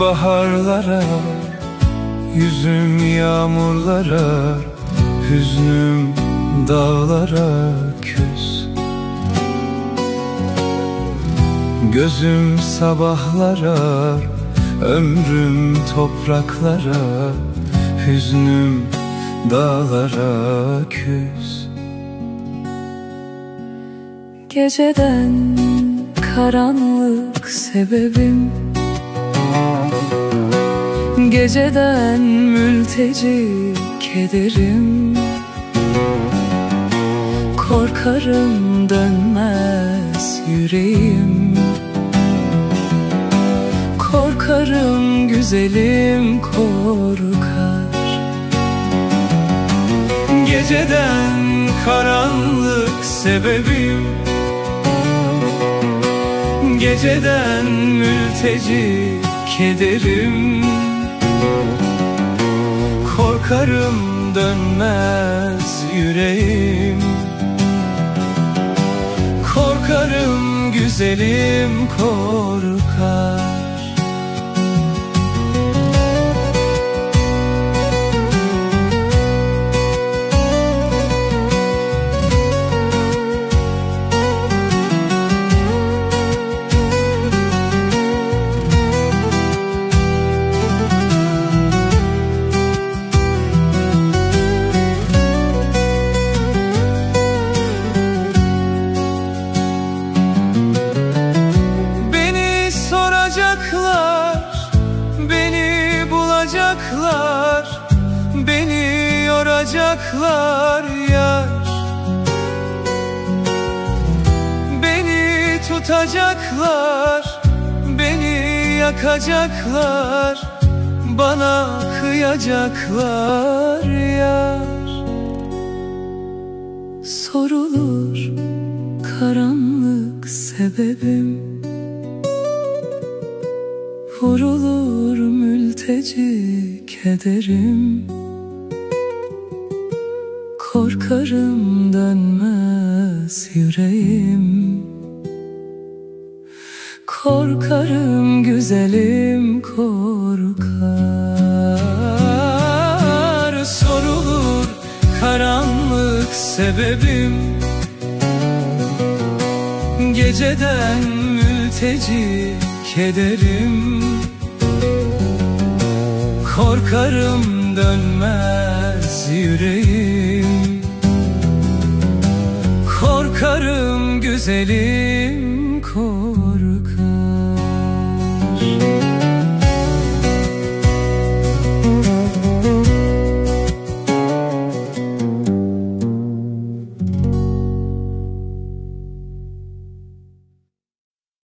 baharlara, yüzüm yağmurlara, hüznüm dağlara küs. Gözüm sabahlara, ömrüm topraklara, hüznüm dağlara küs. Geceden karanlık sebebim, geceden mülteci kederim. Korkarım dönmez yüreğim, korkarım güzelim korkar. Geceden karanlık sebebim, geceden mülteci kederim. Korkarım dönmez yüreğim, korkarım güzelim korkar. Beni bulacaklar, beni yoracaklar yar. Beni tutacaklar, beni yakacaklar, bana kıyacaklar yar. Sorulur karanlık sebebim, vurulur mülteci kederim. Korkarım dönmez yüreğim, korkarım güzelim korkar. Sorulur karanlık sebebim, geceden mülteci kederim. Korkarım dönmez yüreğim, korkarım güzelim